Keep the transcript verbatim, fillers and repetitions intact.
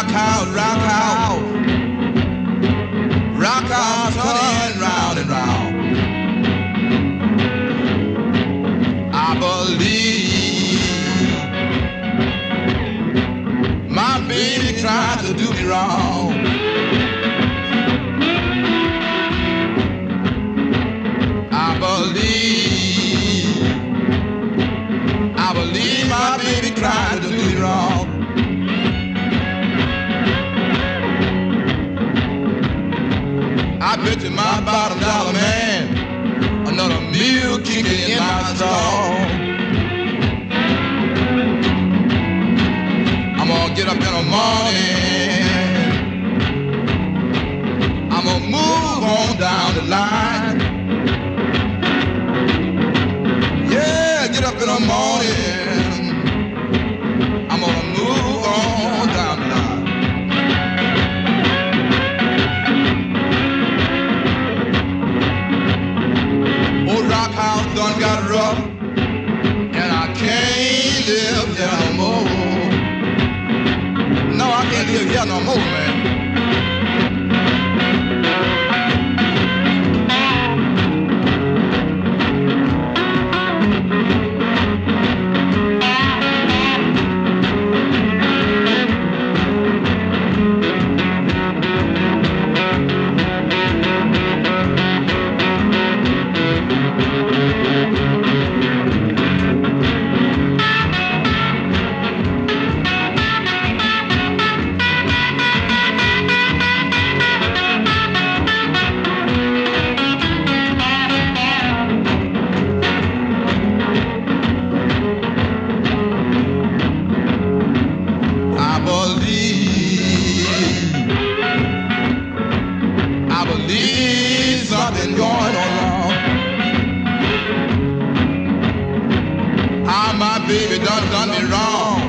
rock out, rock out, rock out, turning round and round. I believe my baby tried to do me wrong. I believe, I believe my baby tried to do me wrong. I bet you my bottom dollar, man, another meal kicking in my stall. I'm gonna get up in the morning, I'm gonna move on down the line. Yeah, get up in the morning, I'm gonna move on down the line. Rock house done got rough, and I can't live here no more. No, I can't live here no more, man. I believe something going on wrong. How my baby done done me wrong.